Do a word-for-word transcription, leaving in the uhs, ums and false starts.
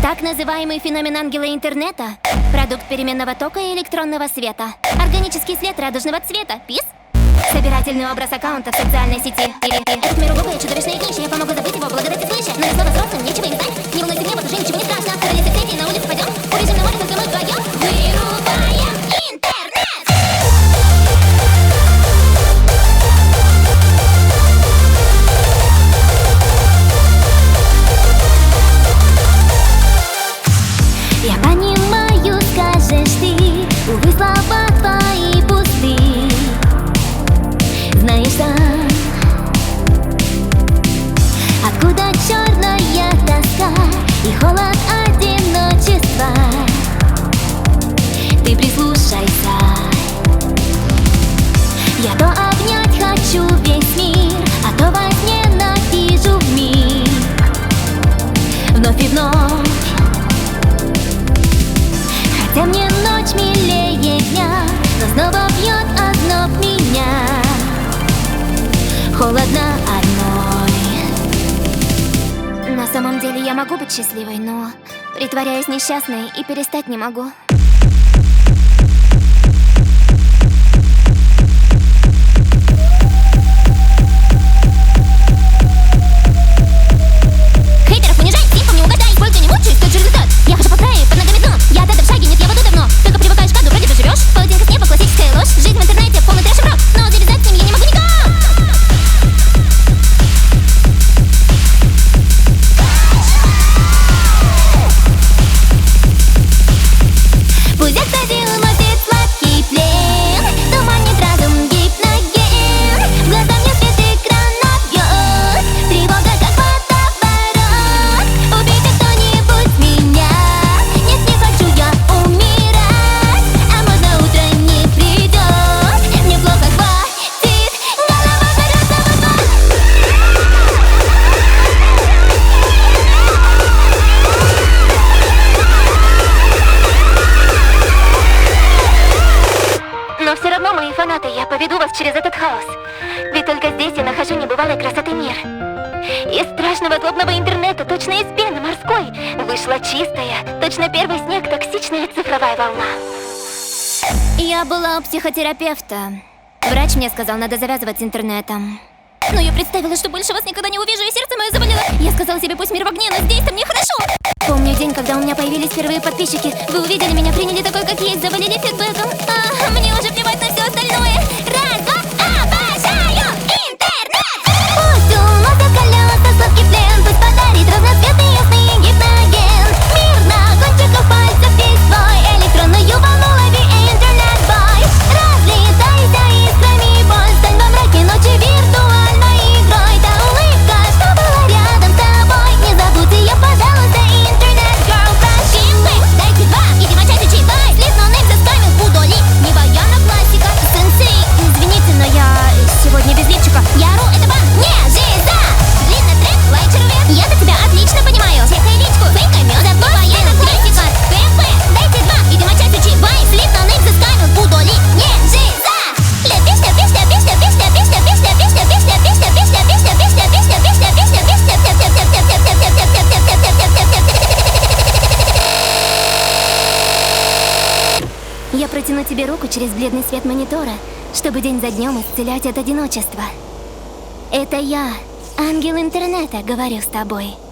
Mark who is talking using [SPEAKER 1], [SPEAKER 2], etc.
[SPEAKER 1] Так называемый феномен ангела интернета — продукт переменного тока и электронного света. Органический след радужного цвета. Пис. Собирательный образ аккаунта в социальной сети. Этот мир глупое, чудовищное днище. Я помогу забыть его, благодати свыше. Но и снова взрослым, нечего их знать. Не волнуйся, мне вот уже ничего не страшно. Удались от сети, на улицу пойдем. Убежим на море, только мы вдвоем. Вырубаем интернет! Я понимаю, скажешь ты, увы, слова твои пусты. Знаешь сам, откуда черная тоска и холод одиночества. Ты прислушайся. Я то обнять хочу весь мир, а то возненавижу вмиг. Вновь и вновь. Хотя мне ночь милее дня, но снова бьет озноб меня. Холодно одной. На самом деле я могу быть счастливой, но притворяюсь несчастной и перестать не могу. Хейтеров унижай, симпом не угадай. Сколько не мучаюсь, тот же результат. Я хожу по краю, под ногами дно. Я от этого в шаге, нет, я в аду давно. Только привыкаешь к аду, вроде бы живешь. Паутинка с неба, классическая ложь. Жизнь в интернете, полный трэш и брак. Но завязать с ним я не могу никак. Пусть оставил мой сладкий плен, туманит разум гипноген. В глаза мне свет экрана бьет, тревога как водоворот. Убейте кто-нибудь меня, нет, не хочу я умирать. А можно утро не придет, мне плохо хватит, голова взорвется вот-вот. Но все равно, мои фанаты, я поведу вас через этот хаос. Ведь только здесь я нахожу небывалой красоты мир. Из страшного злобного интернета, точно из пены морской, вышла чистая, точно первый снег, токсичная цифровая волна. Я была у психотерапевта. Врач мне сказал, надо завязывать с интернетом. Но я представила, что больше вас никогда не увижу, и сердце мое заболело. Я сказала себе, пусть мир в огне, но здесь-то мне хорошо. Помню день, когда у меня появились первые подписчики. Вы увидели меня, приняли такой, как есть, завалили фидбэком. А мне уже плевать на все остальное. Раз, два, обожаю интернет! Пусть у мозга колеса сладкий плен, пусть подарит разноцветный ясный гипноген. Мир на кончиках пальцев весь твой, электронную волну лови, интернет-бой. Разлетайся искрами, боль, стань во мраке ночи виртуальной игрой. Та улыбка, что была рядом с тобой, не забудь ее, пожалуйста, интернет-герл. Прощимы, дайте два, иди мочать учи, бай. Слив ноунейм заскамил, удали, не вояна классика. Сенсей, извините, но я сегодня без лифчика. Яру, это бан, не жиза. Длинный трек, лайчер вверх. Я-то тебя отлично понимаю. Чекай личку, фейкай мёд, не вояна классика. КМП, дайте два, иди мочать учи, бай. Слив ноунейм заскамил, удали, не жиза. Песня, песня, песня, песня, песня, песня, песня, песня, песня, песня, песня, песня, песня, песня, песня, песня, я протяну тебе руку через бледный свет монитора, чтобы день за днем исцелять от одиночества. Это я, ангел интернета, говорю с тобой.